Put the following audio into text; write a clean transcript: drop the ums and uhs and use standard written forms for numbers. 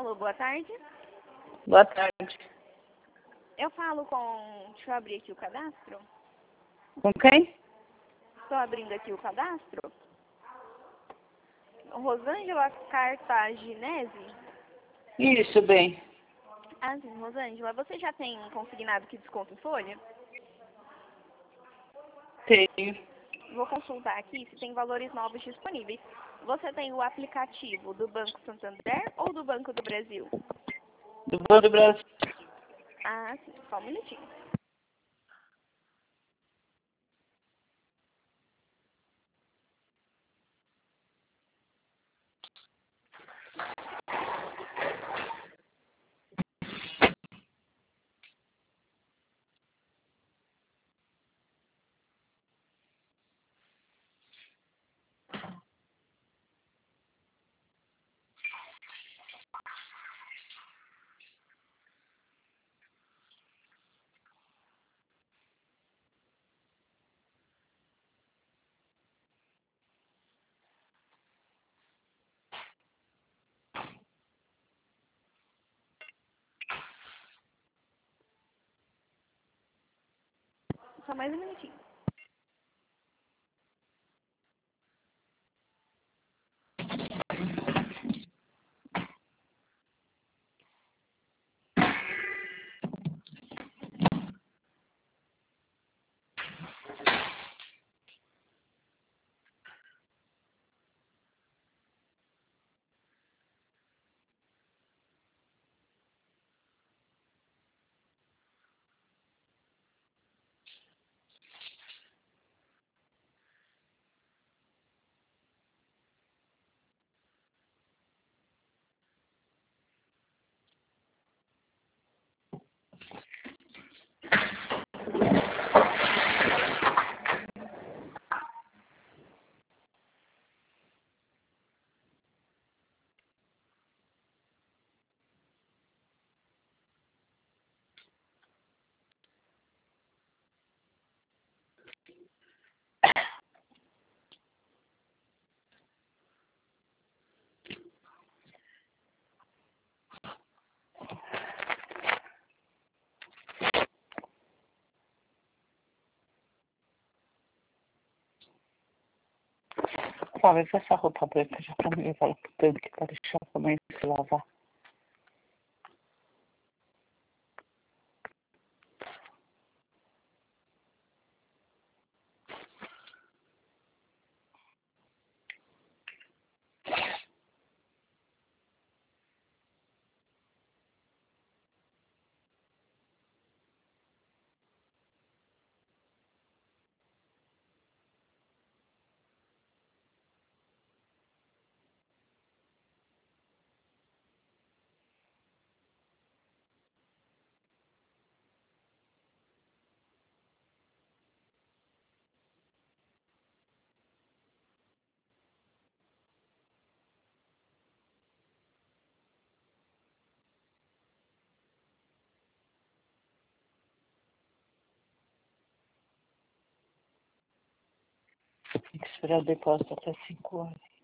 Alô, boa tarde. Boa tarde. Eu falo com... Deixa eu abrir aqui o cadastro. Com quem? Estou abrindo aqui o cadastro. Rosângela Cartaginese? Isso, bem. Ah, sim, Rosângela. Você já tem consignado que desconto em folha? Tenho. Vou consultar aqui se tem valores novos disponíveis. Você tem o aplicativo do Banco Santander ou do Banco do Brasil? Do Banco do Brasil. Ah, sim. Só um minutinho. Só mais um minutinho. Vai ver essa roupa branca já pra mim. Fala pro tanto que tá deixando pra mãe se lavar. Tem que esperar o depósito até 5 horas.